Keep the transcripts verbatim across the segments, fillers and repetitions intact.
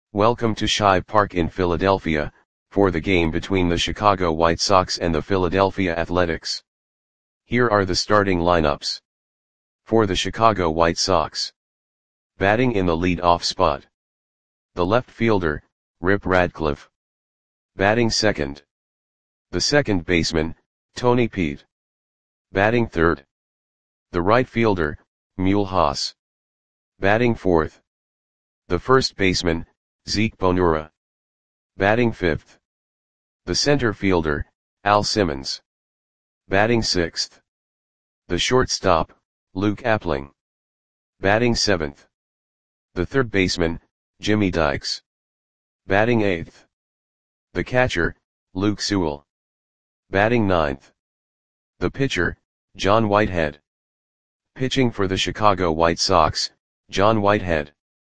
Welcome to Shive Park in Philadelphia, for the game between the Chicago White Sox and the Philadelphia Athletics. Here are the starting lineups. For the Chicago White Sox. Batting in the lead-off spot. The left fielder, Rip Radcliffe. Batting second. The second baseman, Tony Peet. Batting third. The right fielder, Mule Haas. Batting fourth. The first baseman, Zeke Bonura. Batting fifth. The center fielder, Al Simmons. Batting sixth. The shortstop, Luke Appling. Batting seventh. The third baseman, Jimmy Dykes. Batting eighth. The catcher, Luke Sewell. Batting ninth. The pitcher, John Whitehead. Pitching for the Chicago White Sox, John Whitehead.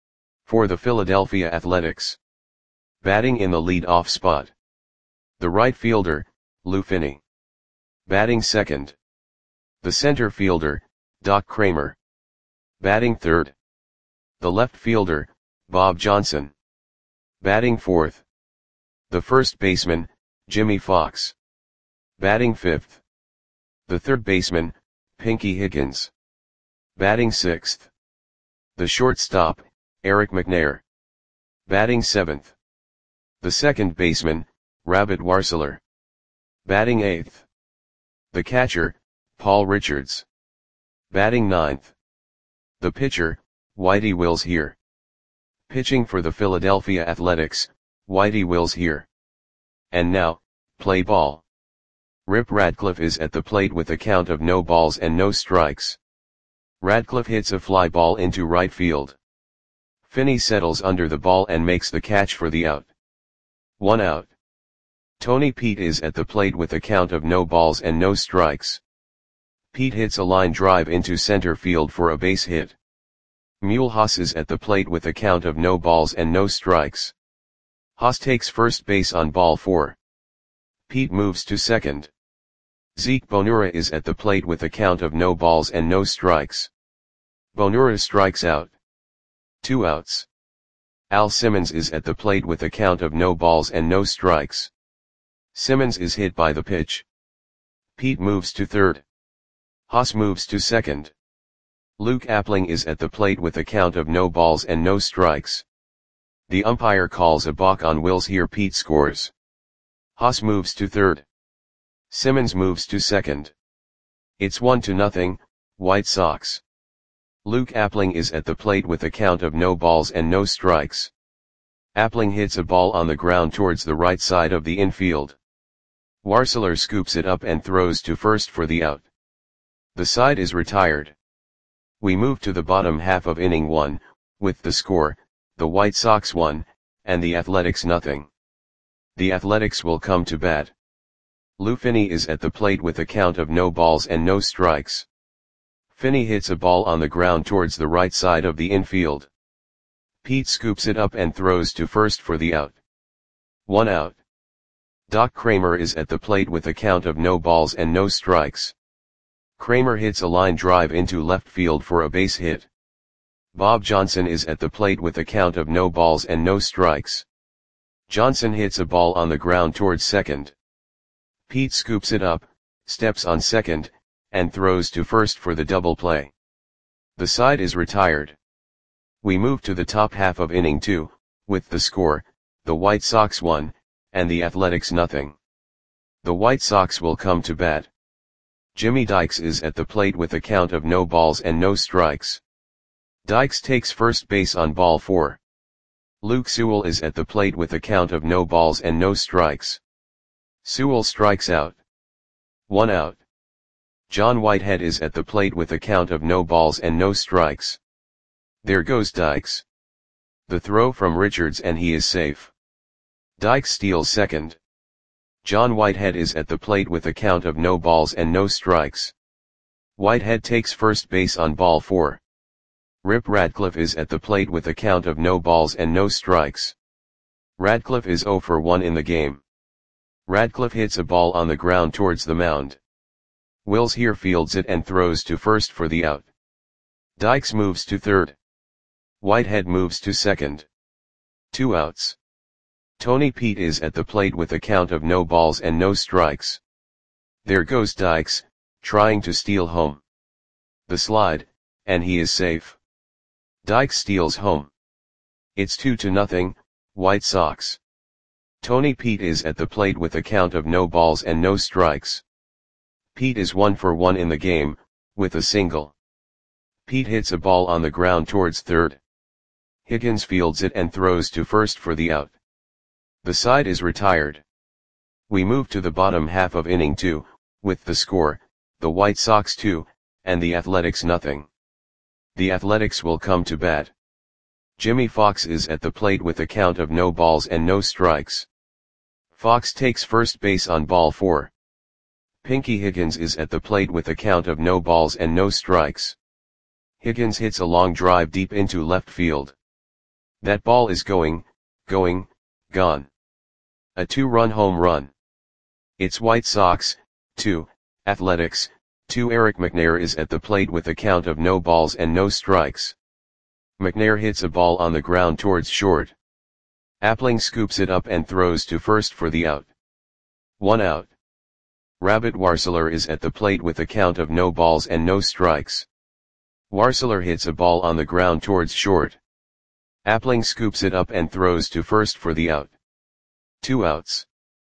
For the Philadelphia Athletics. Batting in the lead-off spot. The right fielder, Lou Finney. Batting second. The center fielder, Doc Kramer. Batting third. The left fielder, Bob Johnson. Batting fourth. The first baseman, Jimmy Fox. Batting fifth. The third baseman, Pinky Higgins. Batting sixth. The shortstop, Eric McNair. Batting seventh. The second baseman, Rabbit Warseler. Batting eighth. The catcher, Paul Richards. Batting ninth. The pitcher, Whitey Wills here. Pitching for the Philadelphia Athletics, Whitey Wills here. And now, play ball. Rip Radcliffe is at the plate with a count of no balls and no strikes. Radcliffe hits a fly ball into right field. Finney settles under the ball and makes the catch for the out. One out. Tony Peet is at the plate with a count of no balls and no strikes. Peet hits a line drive into center field for a base hit. Mule Haas is at the plate with a count of no balls and no strikes. Haas takes first base on ball four. Peet moves to second. Zeke Bonura is at the plate with a count of no balls and no strikes. Bonura strikes out. Two outs. Al Simmons is at the plate with a count of no balls and no strikes. Simmons is hit by the pitch. Peet moves to third. Haas moves to second. Luke Appling is at the plate with a count of no balls and no strikes. The umpire calls a balk on Wills here. Peet scores. Haas moves to third. Simmons moves to second. It's one to nothing, White Sox. Luke Appling is at the plate with a count of no balls and no strikes. Appling hits a ball on the ground towards the right side of the infield. Warseler scoops it up and throws to first for the out. The side is retired. We move to the bottom half of inning one, with the score, the White Sox one, and the Athletics nothing. The Athletics will come to bat. Lou Finney is at the plate with a count of no balls and no strikes. Finney hits a ball on the ground towards the right side of the infield. Peet scoops it up and throws to first for the out. One out. Doc Kramer is at the plate with a count of no balls and no strikes. Kramer hits a line drive into left field for a base hit. Bob Johnson is at the plate with a count of no balls and no strikes. Johnson hits a ball on the ground towards second. Peet scoops it up, steps on second, and throws to first for the double play. The side is retired. We move to the top half of inning two, with the score, the White Sox one, and the Athletics nothing. The White Sox will come to bat. Jimmy Dykes is at the plate with a count of no balls and no strikes. Dykes takes first base on ball four. Luke Sewell is at the plate with a count of no balls and no strikes. Sewell strikes out. One out. John Whitehead is at the plate with a count of no balls and no strikes. There goes Dykes. The throw from Richards and he is safe. Dykes steals second. John Whitehead is at the plate with a count of no balls and no strikes. Whitehead takes first base on ball four. Rip Radcliffe is at the plate with a count of no balls and no strikes. Radcliffe is zero for one in the game. Radcliffe hits a ball on the ground towards the mound. Wills here fields it and throws to first for the out. Dykes moves to third. Whitehead moves to second. Two outs. Tony Pete is at the plate with a count of no balls and no strikes. There goes Dykes, trying to steal home. The slide, and he is safe. Dykes steals home. It's two to nothing, White Sox. Tony Pete is at the plate with a count of no balls and no strikes. Pete is one for one in the game, with a single. Pete hits a ball on the ground towards third. Higgins fields it and throws to first for the out. The side is retired. We move to the bottom half of inning two, with the score, the White Sox two, and the Athletics nothing. The Athletics will come to bat. Jimmy Fox is at the plate with a count of no balls and no strikes. Fox takes first base on ball four. Pinky Higgins is at the plate with a count of no balls and no strikes. Higgins hits a long drive deep into left field. That ball is going, going, gone. A two-run home run. It's White Sox, two, Athletics, two. Eric McNair is at the plate with a count of no balls and no strikes. McNair hits a ball on the ground towards short. Appling scoops it up and throws to first for the out. One out. Rabbit Warseler is at the plate with a count of no balls and no strikes. Warseler hits a ball on the ground towards short. Appling scoops it up and throws to first for the out. Two outs.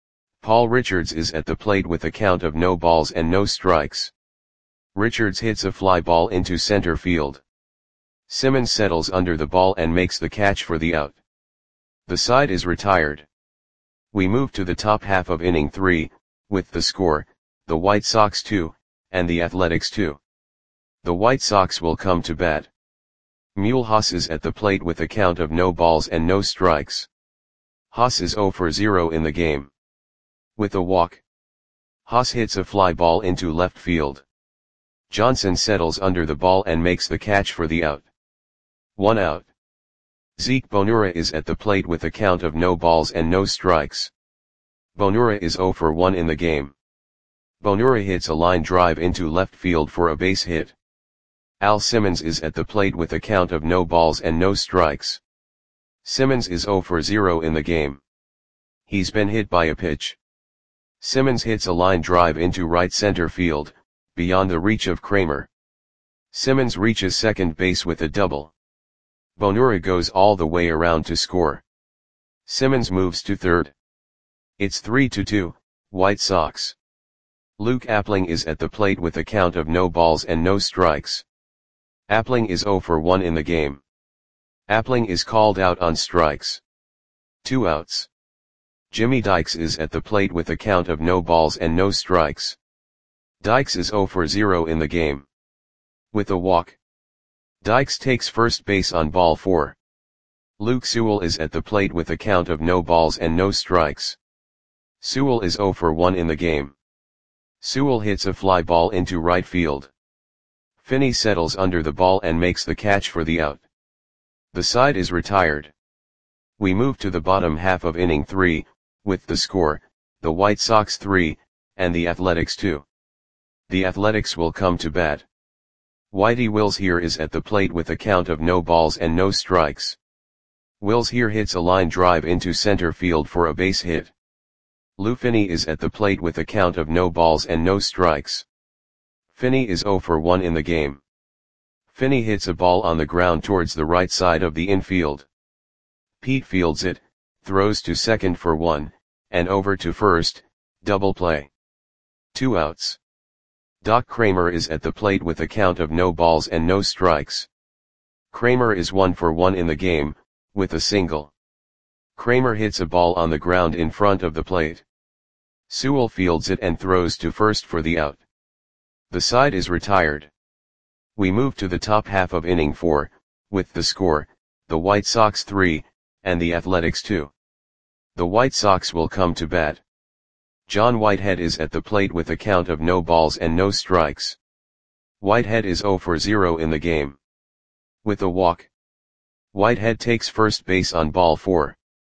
Paul Richards is at the plate with a count of no balls and no strikes. Richards hits a fly ball into center field. Simmons settles under the ball and makes the catch for the out. The side is retired. We move to the top half of inning three, with the score, the White Sox two, and the Athletics two. The White Sox will come to bat. Mule Haas is at the plate with a count of no balls and no strikes. Haas is zero for zero in the game. With a walk. Haas hits a fly ball into left field. Johnson settles under the ball and makes the catch for the out. One out. Zeke Bonura is at the plate with a count of no balls and no strikes. Bonura is zero for one in the game. Bonura hits a line drive into left field for a base hit. Al Simmons is at the plate with a count of no balls and no strikes. Simmons is zero for zero in the game. He's been hit by a pitch. Simmons hits a line drive into right center field, beyond the reach of Kramer. Simmons reaches second base with a double. Bonura goes all the way around to score. Simmons moves to third. It's three to two, White Sox. Luke Appling is at the plate with a count of no balls and no strikes. Appling is zero for one in the game. Appling is called out on strikes. Two outs. Jimmy Dykes is at the plate with a count of no balls and no strikes. Dykes is zero for zero in the game. With a walk. Dykes takes first base on ball four. Luke Sewell is at the plate with a count of no balls and no strikes. Sewell is zero for one in the game. Sewell hits a fly ball into right field. Finney settles under the ball and makes the catch for the out. The side is retired. We move to the bottom half of inning three, with the score, the White Sox three, and the Athletics two. The Athletics will come to bat. Whitey Wills here is at the plate with a count of no balls and no strikes. Wills here hits a line drive into center field for a base hit. Lou Finney is at the plate with a count of no balls and no strikes. Finney is zero for one in the game. Finney hits a ball on the ground towards the right side of the infield. Pete fields it, throws to second for one, and over to first, double play. Two outs. Doc Kramer is at the plate with a count of no balls and no strikes. Kramer is one for one in the game, with a single. Kramer hits a ball on the ground in front of the plate. Sewell fields it and throws to first for the out. The side is retired. We move to the top half of inning four, with the score, the White Sox three, and the Athletics two. The White Sox will come to bat. John Whitehead is at the plate with a count of no balls and no strikes. Whitehead is zero for zero in the game. With a walk. Whitehead takes first base on ball four.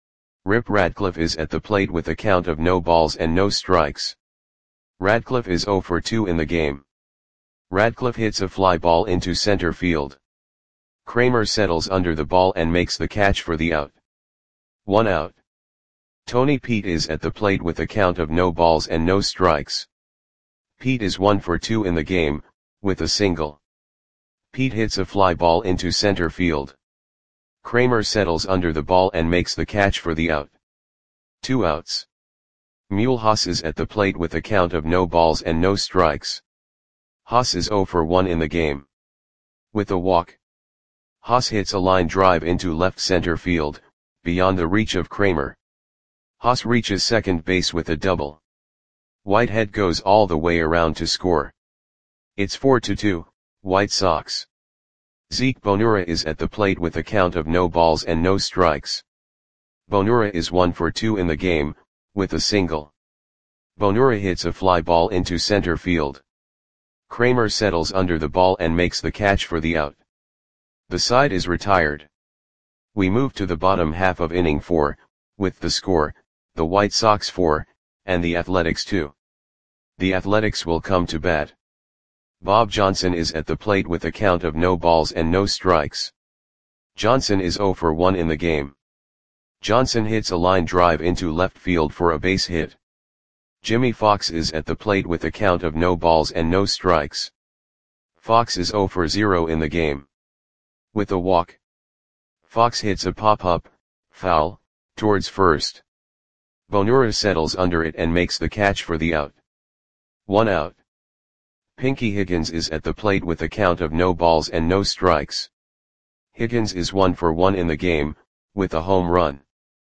Rip Radcliffe is at the plate with a count of no balls and no strikes. Radcliffe is zero for two in the game. Radcliffe hits a fly ball into center field. Kramer settles under the ball and makes the catch for the out. One out. Tony Pete is at the plate with a count of no balls and no strikes. Pete is one for two in the game, with a single. Pete hits a fly ball into center field. Kramer settles under the ball and makes the catch for the out. Two outs. Mulhouse is at the plate with a count of no balls and no strikes. Haas is zero for one in the game. With a walk. Haas hits a line drive into left center field, beyond the reach of Kramer. Haas reaches second base with a double. Whitehead goes all the way around to score. It's four to two, White Sox. Zeke Bonura is at the plate with a count of no balls and no strikes. Bonura is one for two in the game, with a single. Bonura hits a fly ball into center field. Kramer settles under the ball and makes the catch for the out. The side is retired. We move to the bottom half of inning four, with the score, the White Sox four, and the Athletics two. The Athletics will come to bat. Bob Johnson is at the plate with a count of no balls and no strikes. Johnson is zero for one in the game. Johnson hits a line drive into left field for a base hit. Jimmy Fox is at the plate with a count of no balls and no strikes. Fox is zero for zero in the game. With a walk. Fox hits a pop-up, foul, towards first. Bonura settles under it and makes the catch for the out. One out. Pinky Higgins is at the plate with a count of no balls and no strikes. Higgins is one for one in the game, with a home run.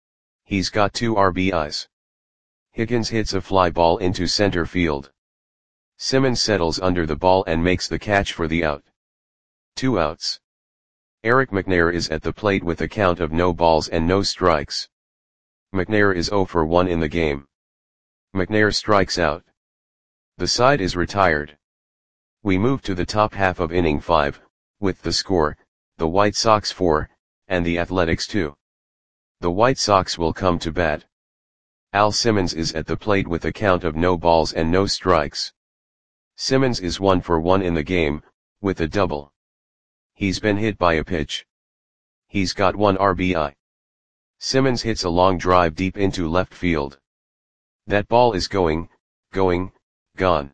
He's got two R B Is. Higgins hits a fly ball into center field. Simmons settles under the ball and makes the catch for the out. Two outs. Eric McNair is at the plate with a count of no balls and no strikes. McNair is zero for one in the game. McNair strikes out. The side is retired. We move to the top half of inning five, with the score, the White Sox four, and the Athletics two. The White Sox will come to bat. Al Simmons is at the plate with a count of no balls and no strikes. Simmons is one for one in the game, with a double. He's been hit by a pitch. He's got one R B I. Simmons hits a long drive deep into left field. That ball is going, going, gone.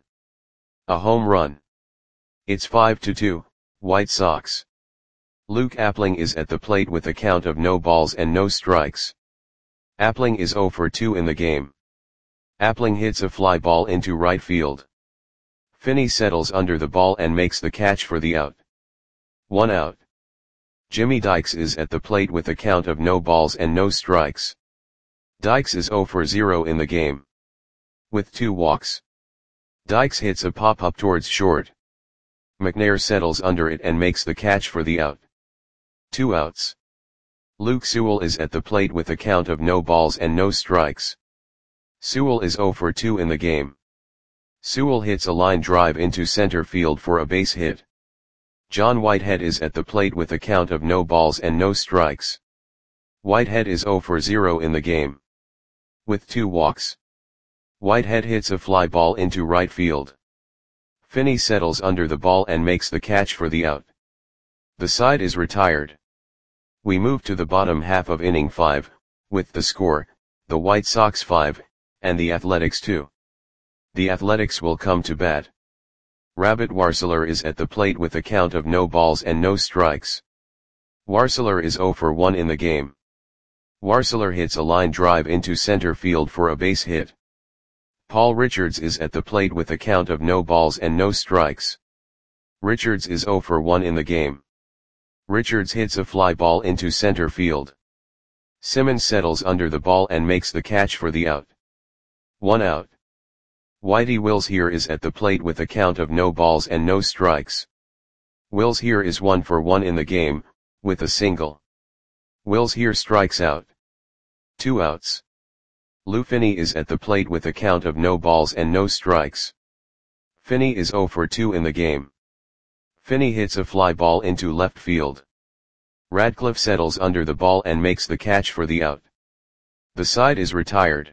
A home run. It's five to two, White Sox. Luke Appling is at the plate with a count of no balls and no strikes. Appling is zero for two in the game. Appling hits a fly ball into right field. Finney settles under the ball and makes the catch for the out. One out. Jimmy Dykes is at the plate with a count of no balls and no strikes. Dykes is zero for zero in the game. With two walks. Dykes hits a pop-up towards short. McNair settles under it and makes the catch for the out. Two outs. Luke Sewell is at the plate with a count of no balls and no strikes. Sewell is zero for two in the game. Sewell hits a line drive into center field for a base hit. John Whitehead is at the plate with a count of no balls and no strikes. Whitehead is zero for zero in the game. With two walks. Whitehead hits a fly ball into right field. Finney settles under the ball and makes the catch for the out. The side is retired. We move to the bottom half of inning five, with the score, the White Sox five, and the Athletics two. The Athletics will come to bat. Rabbit Warseler is at the plate with a count of no balls and no strikes. Warseler is zero for one in the game. Warseler hits a line drive into center field for a base hit. Paul Richards is at the plate with a count of no balls and no strikes. Richards is zero for one in the game. Richards hits a fly ball into center field. Simmons settles under the ball and makes the catch for the out. One out. Whitey Wills here is at the plate with a count of no balls and no strikes. Wills here is one for one in the game, with a single. Wills here strikes out. Two outs. Lou Finney is at the plate with a count of no balls and no strikes. Finney is zero for two in the game. Finney hits a fly ball into left field. Radcliffe settles under the ball and makes the catch for the out. The side is retired.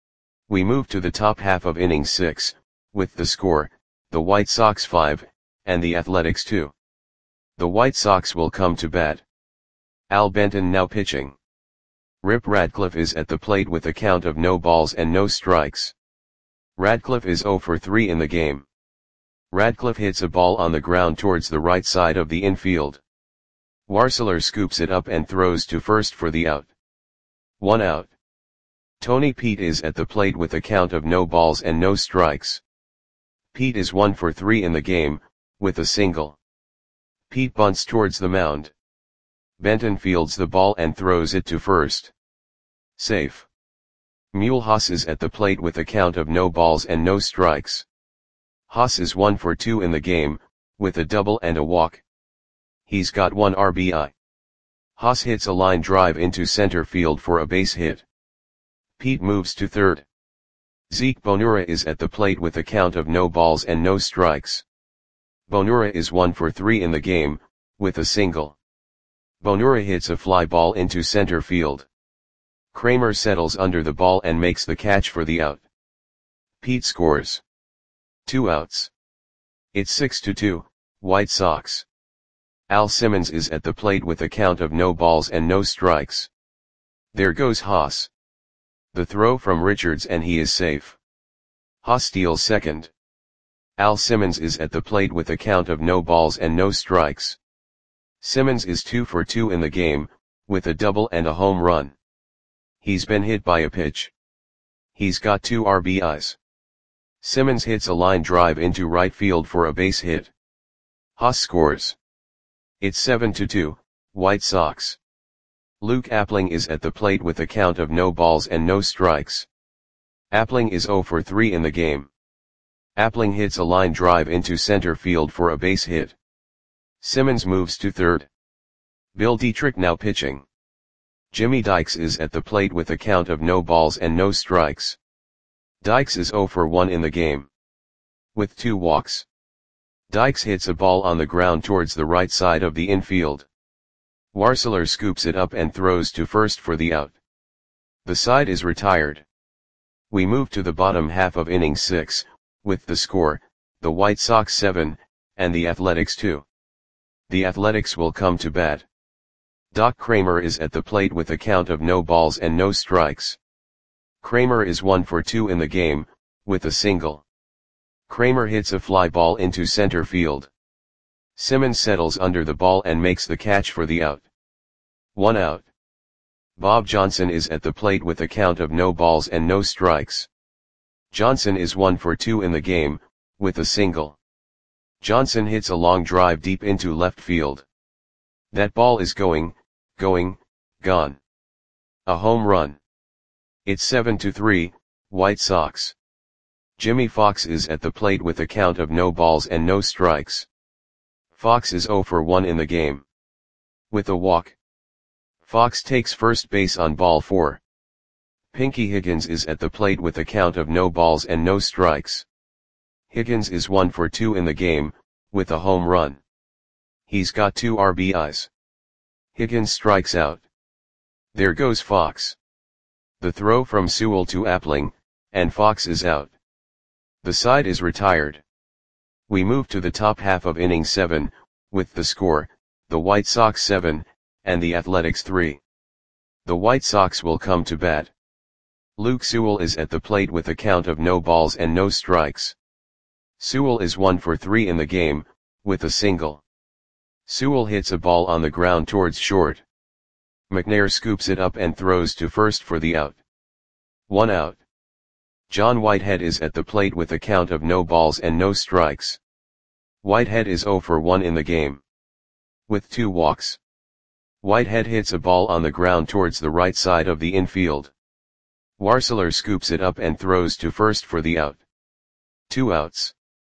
We move to the top half of inning six, with the score, the White Sox five, and the Athletics two. The White Sox will come to bat. Al Benton now pitching. Rip Radcliffe is at the plate with a count of no balls and no strikes. Radcliffe is zero for three in the game. Radcliffe hits a ball on the ground towards the right side of the infield. Warseler scoops it up and throws to first for the out. One out. Tony Pete is at the plate with a count of no balls and no strikes. Pete is one for three in the game, with a single. Pete bunts towards the mound. Benton fields the ball and throws it to first. Safe. Mule Haas is at the plate with a count of no balls and no strikes. Haas is one for two in the game, with a double and a walk. He's got one R B I. Haas hits a line drive into center field for a base hit. Pete moves to third. Zeke Bonura is at the plate with a count of no balls and no strikes. Bonura is one for three in the game, with a single. Bonura hits a fly ball into center field. Kramer settles under the ball and makes the catch for the out. Pete scores. Two outs. It's six to two, White Sox. Al Simmons is at the plate with a count of no balls and no strikes. There goes Haas. The throw from Richards and he is safe. Haas steals second. Al Simmons is at the plate with a count of no balls and no strikes. Simmons is two for two in the game, with a double and a home run. He's been hit by a pitch. He's got two R B Is. Simmons hits a line drive into right field for a base hit. Haas scores. It's seven to two, White Sox. Luke Appling is at the plate with a count of no balls and no strikes. Appling is zero for three in the game. Appling hits a line drive into center field for a base hit. Simmons moves to third. Bill Dietrich now pitching. Jimmy Dykes is at the plate with a count of no balls and no strikes. Dykes is zero for one in the game. With two walks. Dykes hits a ball on the ground towards the right side of the infield. Warseler scoops it up and throws to first for the out. The side is retired. We move to the bottom half of inning six, with the score, the White Sox seven, and the Athletics two. The Athletics will come to bat. Doc Kramer is at the plate with a count of no balls and no strikes. Kramer is one for two in the game, with a single. Kramer hits a fly ball into center field. Simmons settles under the ball and makes the catch for the out. One out. Bob Johnson is at the plate with a count of no balls and no strikes. Johnson is one for two in the game, with a single. Johnson hits a long drive deep into left field. That ball is going, going, gone. A home run. It's seven to three, White Sox. Jimmy Fox is at the plate with a count of no balls and no strikes. Fox is zero for one in the game. With a walk. Fox takes first base on ball four. Pinky Higgins is at the plate with a count of no balls and no strikes. Higgins is one for two in the game, with a home run. He's got two R B Is. Higgins strikes out. There goes Fox. The throw from Sewell to Appling, and Fox is out. The side is retired. We move to the top half of inning seven, with the score, the White Sox seven, and the Athletics three. The White Sox will come to bat. Luke Sewell is at the plate with a count of no balls and no strikes. Sewell is one for three in the game, with a single. Sewell hits a ball on the ground towards short. McNair scoops it up and throws to first for the out. One out. John Whitehead is at the plate with a count of no balls and no strikes. Whitehead is zero for one in the game. With two walks. Whitehead hits a ball on the ground towards the right side of the infield. Warseler scoops it up and throws to first for the out. Two outs.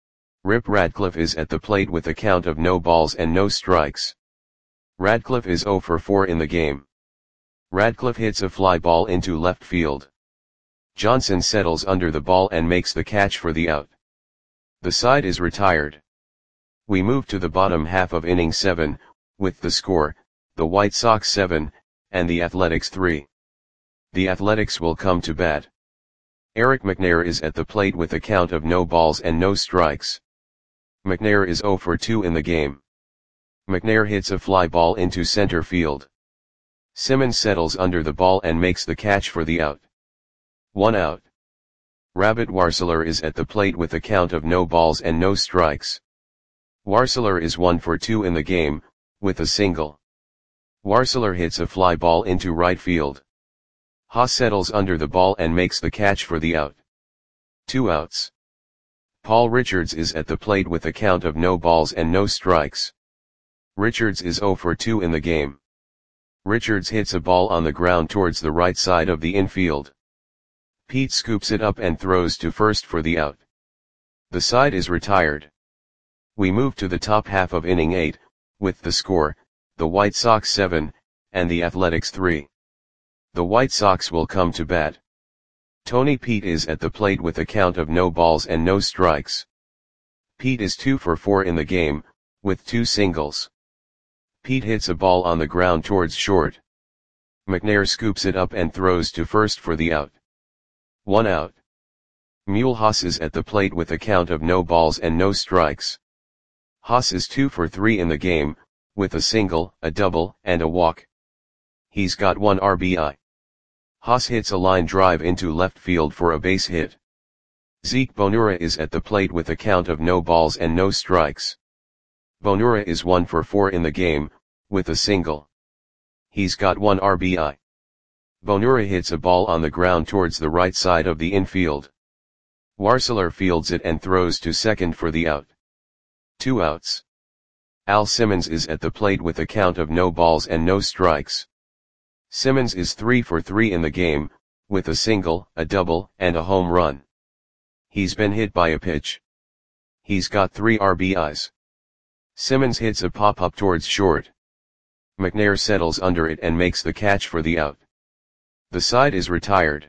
Rip Radcliffe is at the plate with a count of no balls and no strikes. Radcliffe is zero for four in the game. Radcliffe hits a fly ball into left field. Johnson settles under the ball and makes the catch for the out. The side is retired. We move to the bottom half of inning seven, with the score, the White Sox seven, and the Athletics three. The Athletics will come to bat. Eric McNair is at the plate with a count of no balls and no strikes. McNair is zero for two in the game. McNair hits a fly ball into center field. Simmons settles under the ball and makes the catch for the out. One out. Rabbit Warseler is at the plate with a count of no balls and no strikes. Warseler is one for two in the game, with a single. Warseler hits a fly ball into right field. Haas settles under the ball and makes the catch for the out. Two outs. Paul Richards is at the plate with a count of no balls and no strikes. Richards is zero for two in the game. Richards hits a ball on the ground towards the right side of the infield. Pete scoops it up and throws to first for the out. The side is retired. We move to the top half of inning eight, with the score, the White Sox seven, and the Athletics three. The White Sox will come to bat. Tony Pete is at the plate with a count of no balls and no strikes. Pete is two for four in the game, with two singles. Pete hits a ball on the ground towards short. McNair scoops it up and throws to first for the out. One out. Mule Haas is at the plate with a count of no balls and no strikes. Haas is two for three in the game, with a single, a double, and a walk. He's got one R B I. Haas hits a line drive into left field for a base hit. Zeke Bonura is at the plate with a count of no balls and no strikes. Bonura is one for four in the game, with a single. He's got one R B I. Bonura hits a ball on the ground towards the right side of the infield. Warseler fields it and throws to second for the out. Two outs. Al Simmons is at the plate with a count of no balls and no strikes. Simmons is three for three in the game, with a single, a double, and a home run. He's been hit by a pitch. He's got three R B Is. Simmons hits a pop-up towards short. McNair settles under it and makes the catch for the out. The side is retired.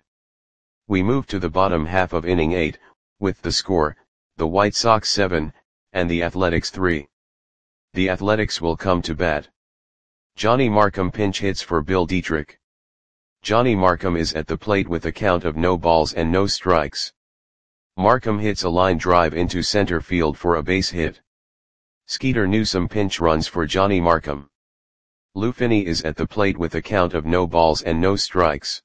We move to the bottom half of inning eight, with the score, the White Sox seven, and the Athletics three. The Athletics will come to bat. Johnny Markham pinch hits for Bill Dietrich. Johnny Markham is at the plate with a count of no balls and no strikes. Markham hits a line drive into center field for a base hit. Skeeter Newsome pinch runs for Johnny Markham. Lou Finney is at the plate with a count of no balls and no strikes.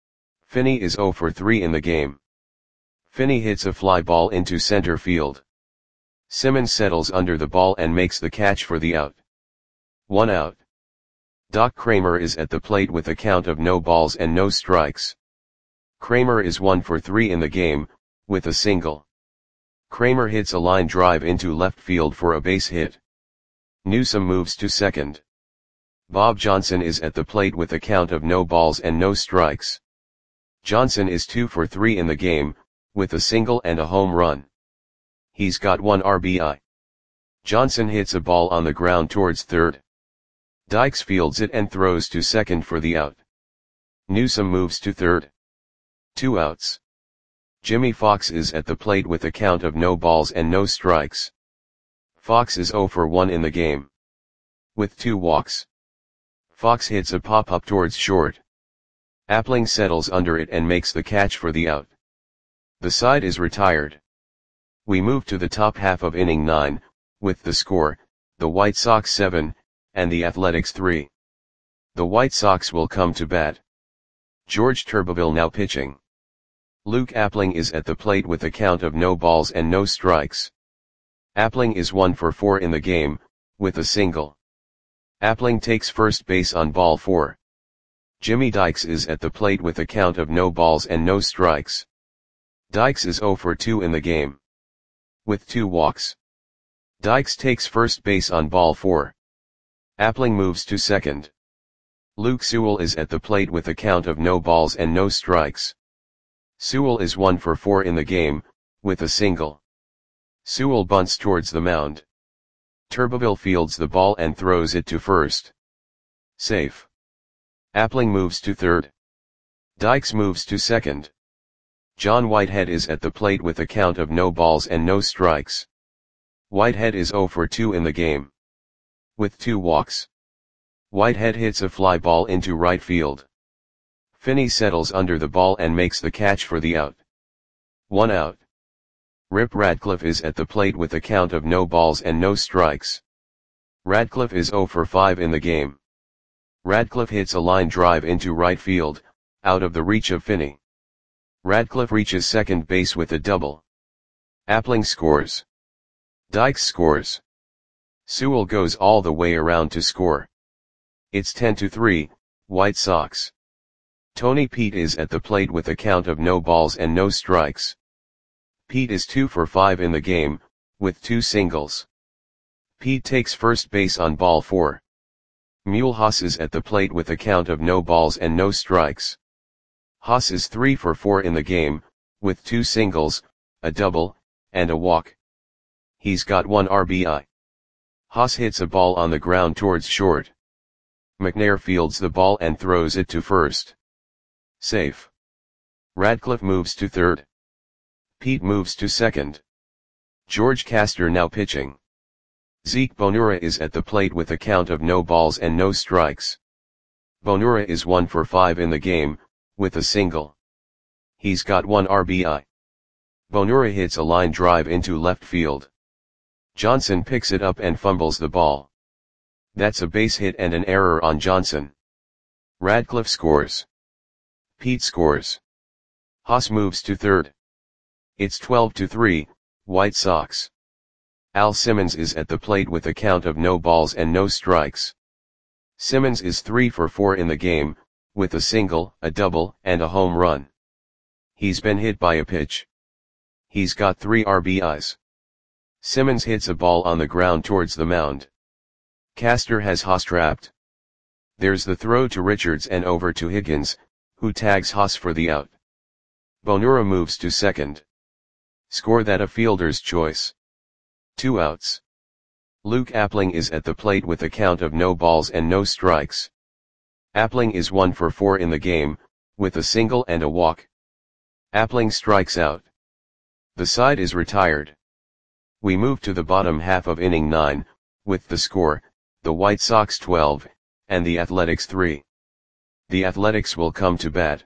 Finney is zero for three in the game. Finney hits a fly ball into center field. Simmons settles under the ball and makes the catch for the out. One out. Doc Kramer is at the plate with a count of no balls and no strikes. Kramer is one for three in the game, with a single. Kramer hits a line drive into left field for a base hit. Newsome moves to second. Bob Johnson is at the plate with a count of no balls and no strikes. Johnson is two for three in the game, with a single and a home run. He's got one R B I. Johnson hits a ball on the ground towards third. Dykes fields it and throws to second for the out. Newsome moves to third. Two outs. Jimmy Fox is at the plate with a count of no balls and no strikes. Fox is zero for one in the game. With two walks. Fox hits a pop-up towards short. Appling settles under it and makes the catch for the out. The side is retired. We move to the top half of inning nine, with the score, the White Sox seven, and the Athletics three. The White Sox will come to bat. George Turbeville now pitching. Luke Appling is at the plate with a count of no balls and no strikes. Appling is one for four in the game, with a single. Appling takes first base on ball four. Jimmy Dykes is at the plate with a count of no balls and no strikes. Dykes is zero for two in the game. With two walks. Dykes takes first base on ball four. Appling moves to second. Luke Sewell is at the plate with a count of no balls and no strikes. Sewell is one for four in the game, with a single. Sewell bunts towards the mound. Turbeville fields the ball and throws it to first. Safe. Appling moves to third. Dykes moves to second. John Whitehead is at the plate with a count of no balls and no strikes. Whitehead is zero for two in the game. With two walks. Whitehead hits a fly ball into right field. Finney settles under the ball and makes the catch for the out. One out. Rip Radcliffe is at the plate with a count of no balls and no strikes. Radcliffe is zero for five in the game. Radcliffe hits a line drive into right field, out of the reach of Finney. Radcliffe reaches second base with a double. Appling scores. Dykes scores. Sewell goes all the way around to score. It's ten to three, White Sox. Tony Pete is at the plate with a count of no balls and no strikes. Pete is two for five in the game, with two singles. Pete takes first base on ball four. Mule Haas is at the plate with a count of no balls and no strikes. Haas is three for four in the game, with two singles, a double, and a walk. He's got one R B I. Haas hits a ball on the ground towards short. McNair fields the ball and throws it to first. Safe. Radcliffe moves to third. Pete moves to second. George Castor now pitching. Zeke Bonura is at the plate with a count of no balls and no strikes. Bonura is one for five in the game, with a single. He's got one R B I. Bonura hits a line drive into left field. Johnson picks it up and fumbles the ball. That's a base hit and an error on Johnson. Radcliffe scores. Pete scores. Haas moves to third. It's twelve to three, White Sox. Al Simmons is at the plate with a count of no balls and no strikes. Simmons is three for four in the game, with a single, a double, and a home run. He's been hit by a pitch. He's got three R B Is. Simmons hits a ball on the ground towards the mound. Castor has Haas trapped. There's the throw to Richards and over to Higgins, who tags Haas for the out. Bonura moves to second. Score that a fielder's choice. Two outs. Luke Appling is at the plate with a count of no balls and no strikes. Appling is one for four in the game, with a single and a walk. Appling strikes out. The side is retired. We move to the bottom half of inning nine, with the score, the White Sox twelve, and the Athletics three. The Athletics will come to bat.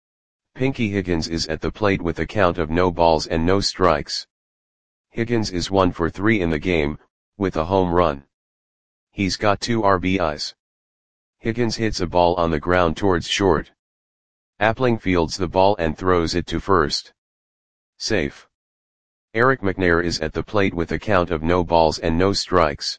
Pinky Higgins is at the plate with a count of no balls and no strikes. Higgins is one for three in the game, with a home run. He's got two R B Is. Higgins hits a ball on the ground towards short. Appling fields the ball and throws it to first. Safe. Eric McNair is at the plate with a count of no balls and no strikes.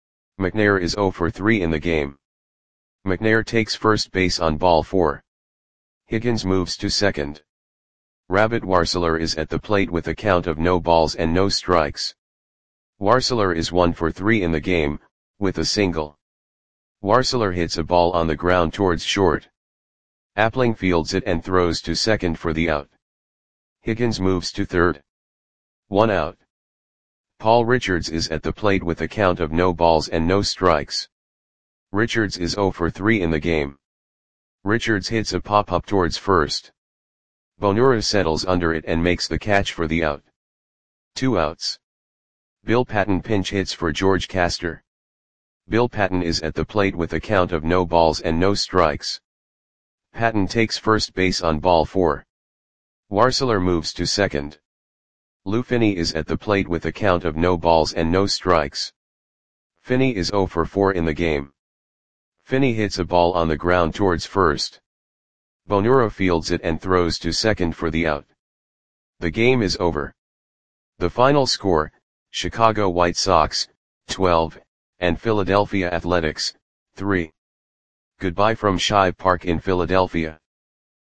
McNair is zero for three in the game. McNair takes first base on ball four. Higgins moves to second. Rabbit Warseler is at the plate with a count of no balls and no strikes. Warseler is one for three in the game, with a single. Warseler hits a ball on the ground towards short. Appling fields it and throws to second for the out. Higgins moves to third. One out. Paul Richards is at the plate with a count of no balls and no strikes. Richards is zero for three in the game. Richards hits a pop-up towards first. Bonura settles under it and makes the catch for the out. Two outs. Bill Patton pinch hits for George Castor. Bill Patton is at the plate with a count of no balls and no strikes. Patton takes first base on ball four. Warseler moves to second. Lou Finney is at the plate with a count of no balls and no strikes. Finney is zero for four in the game. Finney hits a ball on the ground towards first. Bonura fields it and throws to second for the out. The game is over. The final score, Chicago White Sox, twelve, and Philadelphia Athletics, three. Goodbye from Shive Park in Philadelphia.